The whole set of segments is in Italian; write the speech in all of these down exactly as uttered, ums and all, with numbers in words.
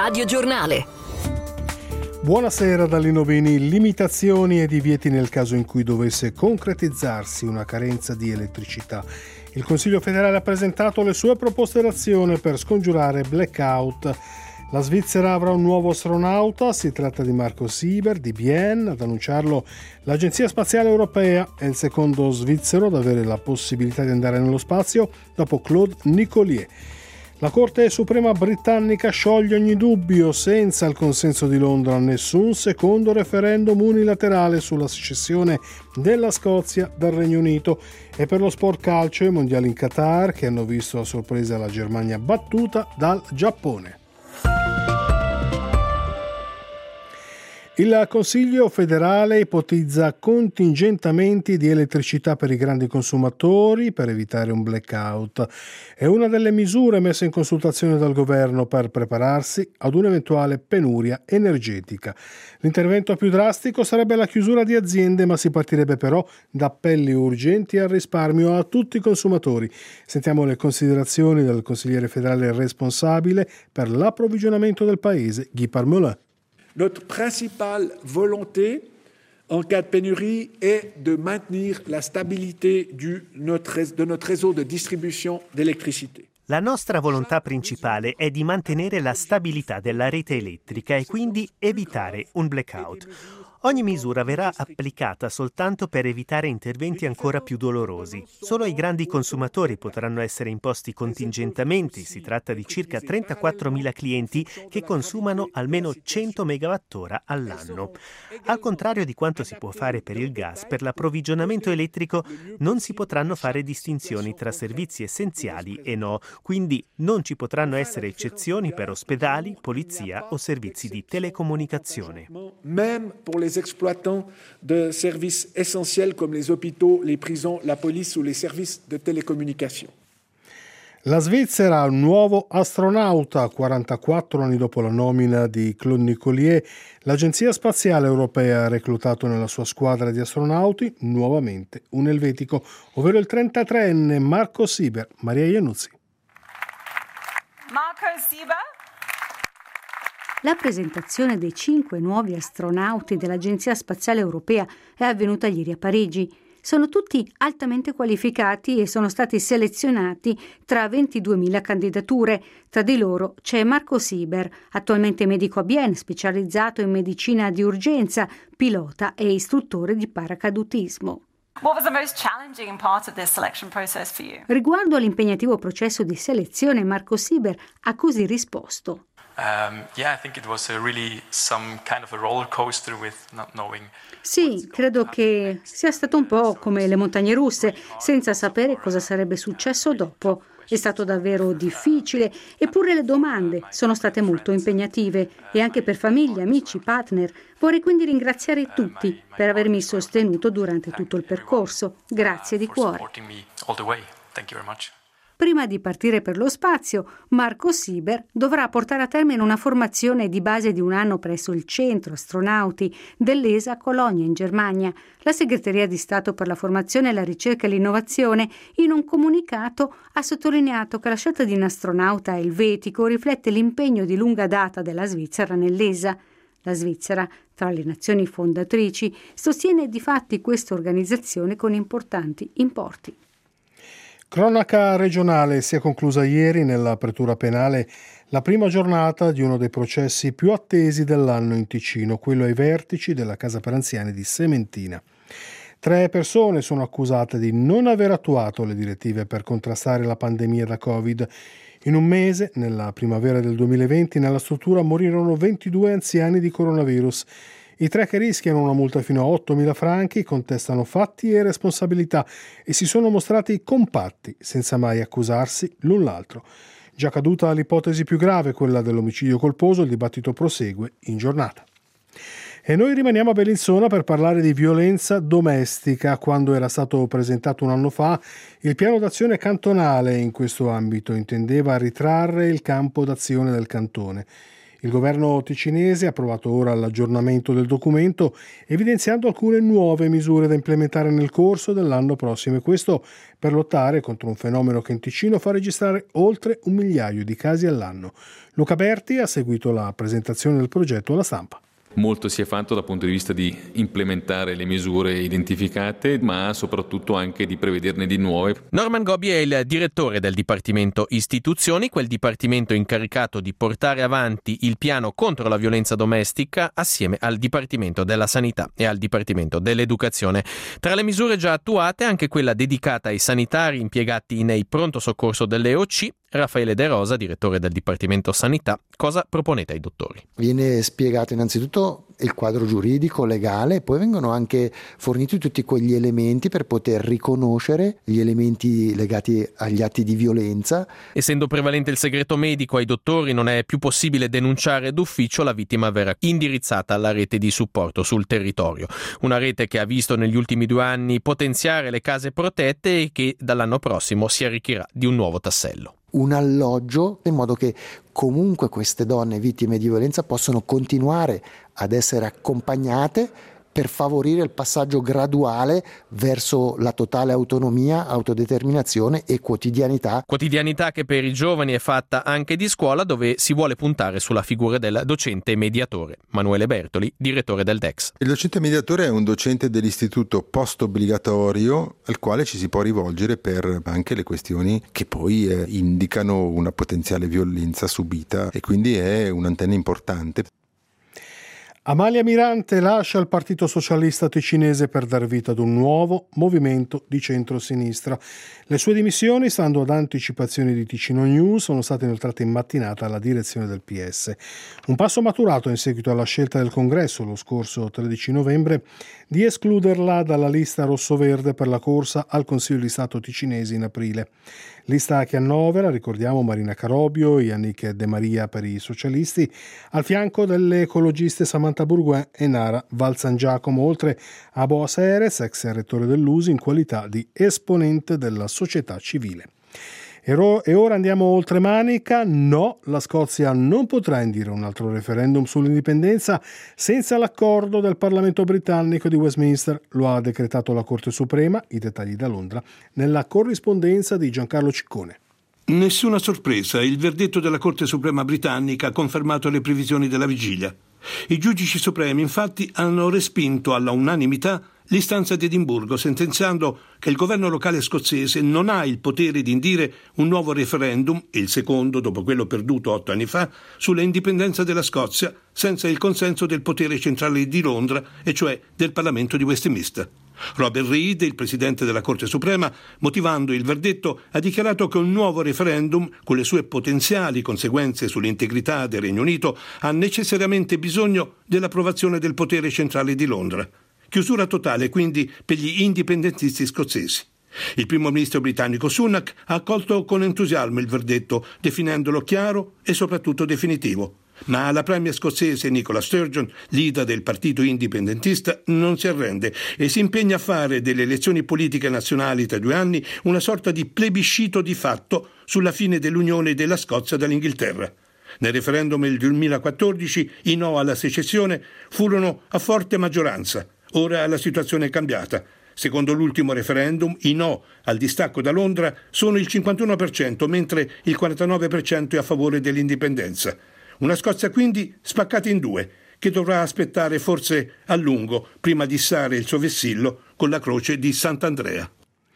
Radio Giornale. Buonasera da Lino Bini. Limitazioni e divieti nel caso in cui dovesse concretizzarsi una carenza di elettricità. Il Consiglio federale ha presentato le sue proposte d'azione per scongiurare blackout. La Svizzera avrà un nuovo astronauta, si tratta di Marco Sieber di Bienne. Ad annunciarlo l'Agenzia Spaziale Europea, è il secondo svizzero ad avere la possibilità di andare nello spazio dopo Claude Nicollier. La Corte Suprema britannica scioglie ogni dubbio, senza il consenso di Londra, nessun secondo referendum unilaterale sulla secessione della Scozia dal Regno Unito. E per lo sport calcio i mondiali in Qatar, che hanno visto a sorpresa la Germania battuta dal Giappone. Il Consiglio federale ipotizza contingentamenti di elettricità per i grandi consumatori per evitare un blackout. È una delle misure messe in consultazione dal governo per prepararsi ad un'eventuale penuria energetica. L'intervento più drastico sarebbe la chiusura di aziende, ma si partirebbe però da appelli urgenti al risparmio a tutti i consumatori. Sentiamo le considerazioni del consigliere federale responsabile per l'approvvigionamento del paese, Guy Parmelin. Notre principale volonté en cas de pénurie est de maintenir la stabilité du, notre, de notre réseau de distribution d'électricité. La nostra volontà principale è di mantenere la stabilità della rete elettrica e quindi evitare un blackout. Ogni misura verrà applicata soltanto per evitare interventi ancora più dolorosi. Solo ai grandi consumatori potranno essere imposti contingentamenti. Si tratta di circa trentaquattromila clienti che consumano almeno cento megawattora all'anno. Al contrario di quanto si può fare per il gas, per l'approvvigionamento elettrico non si potranno fare distinzioni tra servizi essenziali e no, quindi non ci potranno essere eccezioni per ospedali, polizia o servizi di telecomunicazione. Même pour les exploitants de services essentiels comme les hôpitaux, les prisons, la police ou les services de télécommunication. La Svizzera ha un nuovo astronauta, quarantaquattro anni dopo la nomina di Claude Nicollier. L'Agenzia Spaziale Europea ha reclutato nella sua squadra di astronauti nuovamente un elvetico, ovvero il trentatreenne Marco Sieber. Maria Iannuzzi. Marco Sieber. La presentazione dei cinque nuovi astronauti dell'Agenzia Spaziale Europea è avvenuta ieri a Parigi. Sono tutti altamente qualificati e sono stati selezionati tra ventiduemila candidature. Tra di loro c'è Marco Sieber, attualmente medico a Bienne, specializzato in medicina di urgenza, pilota e istruttore di paracadutismo. What was the most challenging part of this selection process for you? Riguardo all'impegnativo processo di selezione, Marco Sieber ha così risposto. Um, yeah, I think it was a really some kind of a roller coaster with not knowing. Sì, credo che sia stato un po' come le montagne russe, senza sapere cosa sarebbe successo dopo. È stato davvero difficile, eppure le domande sono state molto impegnative e anche per famiglie, amici, partner. Vorrei quindi ringraziare tutti per avermi sostenuto durante tutto il percorso. Grazie di cuore. Prima di partire per lo spazio, Marco Sieber dovrà portare a termine una formazione di base di un anno presso il Centro Astronauti dell'E S A Colonia in Germania. La Segreteria di Stato per la Formazione, la Ricerca e l'Innovazione, in un comunicato, ha sottolineato che la scelta di un astronauta elvetico riflette l'impegno di lunga data della Svizzera nell'E S A. La Svizzera, tra le nazioni fondatrici, sostiene difatti questa organizzazione con importanti importi. Cronaca regionale: si è conclusa ieri nella pretura penale la prima giornata di uno dei processi più attesi dell'anno in Ticino, quello ai vertici della Casa per Anziani di Sementina. Tre persone sono accusate di non aver attuato le direttive per contrastare la pandemia da Covid. In un mese, nella primavera del duemilaventi, nella struttura morirono ventidue anziani di coronavirus. I tre, che rischiano una multa fino a ottomila franchi, contestano fatti e responsabilità e si sono mostrati compatti, senza mai accusarsi l'un l'altro. Già caduta l'ipotesi più grave, quella dell'omicidio colposo, il dibattito prosegue in giornata. E noi rimaniamo a Bellinzona per parlare di violenza domestica. Quando era stato presentato un anno fa, il piano d'azione cantonale in questo ambito intendeva ritrarre il campo d'azione del cantone. Il governo ticinese ha approvato ora l'aggiornamento del documento, evidenziando alcune nuove misure da implementare nel corso dell'anno prossimo, e questo per lottare contro un fenomeno che in Ticino fa registrare oltre un migliaio di casi all'anno. Luca Berti ha seguito la presentazione del progetto alla stampa. Molto si è fatto dal punto di vista di implementare le misure identificate, ma soprattutto anche di prevederne di nuove. Norman Gobbi è il direttore del Dipartimento Istituzioni, quel dipartimento incaricato di portare avanti il piano contro la violenza domestica assieme al Dipartimento della Sanità e al Dipartimento dell'Educazione. Tra le misure già attuate anche quella dedicata ai sanitari impiegati nei pronto soccorso delle O C. Raffaele De Rosa, direttore del Dipartimento Sanità, cosa proponete ai dottori? Viene spiegato innanzitutto il quadro giuridico, legale, poi vengono anche forniti tutti quegli elementi per poter riconoscere gli elementi legati agli atti di violenza. Essendo prevalente il segreto medico, ai dottori non è più possibile denunciare d'ufficio, la vittima verrà indirizzata alla rete di supporto sul territorio. Una rete che ha visto negli ultimi due anni potenziare le case protette e che dall'anno prossimo si arricchirà di un nuovo tassello. Un alloggio in modo che comunque queste donne vittime di violenza possono continuare ad essere accompagnate per favorire il passaggio graduale verso la totale autonomia, autodeterminazione e quotidianità. Quotidianità che per i giovani è fatta anche di scuola, dove si vuole puntare sulla figura del docente mediatore. Manuele Bertoli, direttore del D E X. Il docente mediatore è un docente dell'istituto post-obbligatorio al quale ci si può rivolgere per anche le questioni che poi eh, indicano una potenziale violenza subita, e quindi è un'antenna importante. Amalia Mirante lascia il Partito Socialista Ticinese per dar vita ad un nuovo movimento di centro-sinistra. Le sue dimissioni, stando ad anticipazioni di Ticino News, sono state inoltrate in mattinata alla direzione del P S. Un passo maturato in seguito alla scelta del Congresso lo scorso tredici novembre di escluderla dalla lista rosso-verde per la corsa al Consiglio di Stato ticinese in aprile. Lista che annovera, ricordiamo, Marina Carobio, Yannick De Maria per i socialisti, al fianco delle ecologiste Samantha Bourguin e Nara Valsangiacomo, oltre a Boas Erez, ex rettore dell'U S I, in qualità di esponente della società civile. E ora andiamo oltre Manica. No, la Scozia non potrà indire un altro referendum sull'indipendenza senza l'accordo del Parlamento britannico di Westminster. Lo ha decretato la Corte Suprema, i dettagli da Londra, nella corrispondenza di Giancarlo Ciccone. Nessuna sorpresa, il verdetto della Corte Suprema britannica ha confermato le previsioni della vigilia. I giudici supremi, infatti, hanno respinto alla unanimità l'istanza di Edimburgo, sentenziando che il governo locale scozzese non ha il potere di indire un nuovo referendum, il secondo dopo quello perduto otto anni fa, sulla indipendenza della Scozia, senza il consenso del potere centrale di Londra, e cioè del Parlamento di Westminster. Robert Reid, il presidente della Corte Suprema, motivando il verdetto, ha dichiarato che un nuovo referendum, con le sue potenziali conseguenze sull'integrità del Regno Unito, ha necessariamente bisogno dell'approvazione del potere centrale di Londra. Chiusura totale quindi per gli indipendentisti scozzesi. Il primo ministro britannico Sunak ha accolto con entusiasmo il verdetto, definendolo chiaro e soprattutto definitivo. Ma alla premier scozzese Nicola Sturgeon, leader del partito indipendentista, non si arrende e si impegna a fare delle elezioni politiche nazionali tra due anni una sorta di plebiscito di fatto sulla fine dell'unione della Scozia dall'Inghilterra. Nel referendum del duemilaquattordici i no alla secessione furono a forte maggioranza. Ora la situazione è cambiata. Secondo l'ultimo referendum, i no al distacco da Londra sono il cinquantuno per cento, mentre il quarantanove per cento è a favore dell'indipendenza. Una Scozia quindi spaccata in due, che dovrà aspettare forse a lungo prima di issare il suo vessillo con la croce di Sant'Andrea.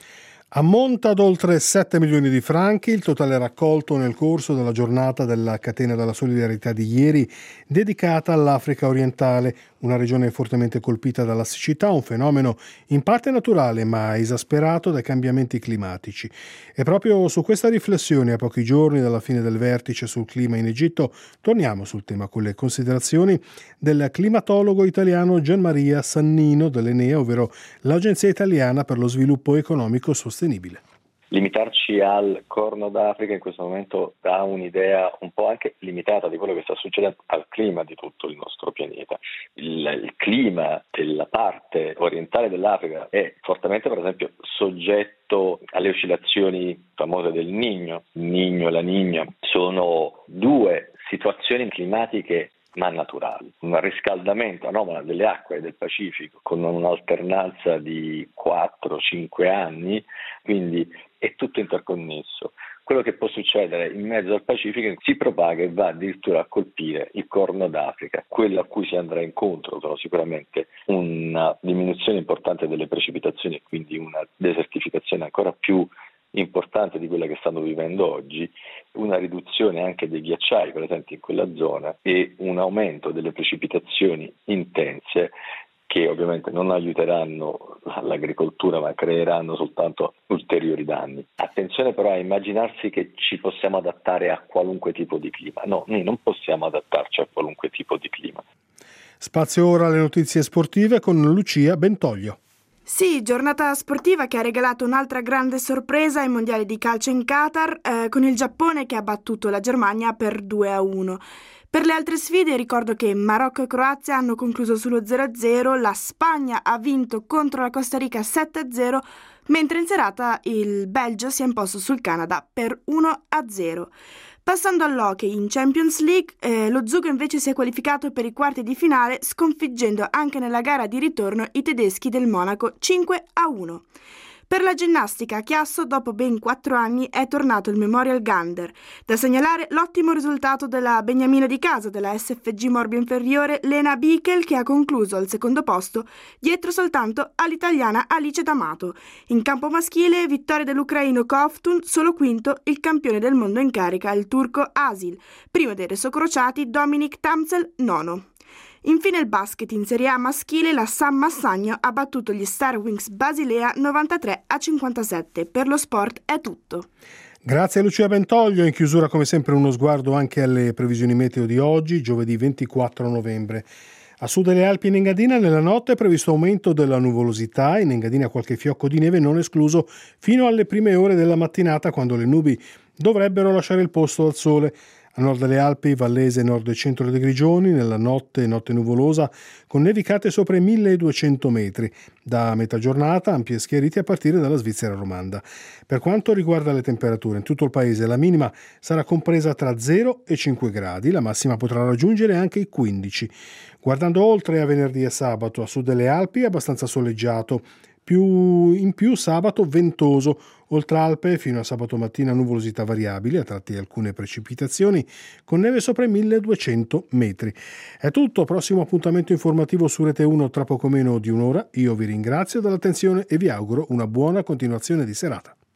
Ammonta ad oltre sette milioni di franchi il totale raccolto nel corso della giornata della Catena della Solidarietà di ieri, dedicata all'Africa orientale, una regione fortemente colpita dalla siccità, un fenomeno in parte naturale ma esasperato dai cambiamenti climatici. E proprio su questa riflessione, a pochi giorni dalla fine del vertice sul clima in Egitto, torniamo sul tema con le considerazioni del climatologo italiano Gianmaria Sannino dell'Enea, ovvero l'Agenzia Italiana per lo Sviluppo Economico Sostenibile. Limitarci al Corno d'Africa in questo momento dà un'idea un po' anche limitata di quello che sta succedendo al clima di tutto il nostro pianeta. Il, il clima della parte orientale dell'Africa è fortemente, per esempio, soggetto alle oscillazioni famose del Niño. Il Niño e la Niña sono due situazioni climatiche ma naturali. Un riscaldamento anomalo delle acque del Pacifico con un'alternanza di quattro cinque anni, quindi è tutto interconnesso. Quello che può succedere in mezzo al Pacifico si propaga e va addirittura a colpire il Corno d'Africa. Quello a cui si andrà incontro sono sicuramente una diminuzione importante delle precipitazioni e quindi una desertificazione ancora più importante di quella che stanno vivendo oggi, una riduzione anche dei ghiacciai presenti in quella zona e un aumento delle precipitazioni intense che ovviamente non aiuteranno l'agricoltura ma creeranno soltanto ulteriori danni. Attenzione però a immaginarsi che ci possiamo adattare a qualunque tipo di clima. No, noi non possiamo adattarci a qualunque tipo di clima. Spazio ora alle notizie sportive con Lucia Bentoglio. Sì, giornata sportiva che ha regalato un'altra grande sorpresa ai mondiali di calcio in Qatar, eh, con il Giappone che ha battuto la Germania per due a uno. Per le altre sfide ricordo che Marocco e Croazia hanno concluso sullo zero a zero, la Spagna ha vinto contro la Costa Rica sette a zero, mentre in serata il Belgio si è imposto sul Canada per uno a zero. Passando all'hockey, in Champions League, eh, lo Zugo invece si è qualificato per i quarti di finale sconfiggendo anche nella gara di ritorno i tedeschi del Monaco cinque a uno. Per la ginnastica a Chiasso, dopo ben quattro anni, è tornato il Memorial Gander. Da segnalare l'ottimo risultato della beniamina di casa della S F G Morbio Inferiore Lena Bickel, che ha concluso al secondo posto, dietro soltanto all'italiana Alice D'Amato. In campo maschile, vittoria dell'ucraino Kovtun, solo quinto il campione del mondo in carica, il turco Asil. Primo dei resocrociati Dominik Tamsel, nono. Infine il basket in Serie A maschile, la San Massagno ha battuto gli Star Wings Basilea novantatré a cinquantasette. Per lo sport è tutto. Grazie a Lucia Bentoglio. In chiusura come sempre uno sguardo anche alle previsioni meteo di oggi, giovedì ventiquattro novembre. A sud delle Alpi in Engadina nella notte è previsto aumento della nuvolosità, in Engadina qualche fiocco di neve non escluso fino alle prime ore della mattinata quando le nubi dovrebbero lasciare il posto al sole. A nord delle Alpi, Vallese, nord e centro dei Grigioni, nella notte, notte nuvolosa, con nevicate sopra i milleduecento metri. Da metà giornata, ampie schiariti a partire dalla Svizzera romanda. Per quanto riguarda le temperature, in tutto il paese la minima sarà compresa tra zero e cinque gradi, la massima potrà raggiungere anche i quindici. Guardando oltre a venerdì e sabato, a sud delle Alpi è abbastanza soleggiato. Più in più sabato ventoso, oltre Alpe fino a sabato mattina nuvolosità variabili, a tratti alcune precipitazioni, con neve sopra i milleduecento metri. È tutto, prossimo appuntamento informativo su Rete uno tra poco meno di un'ora. Io vi ringrazio dell'attenzione e vi auguro una buona continuazione di serata.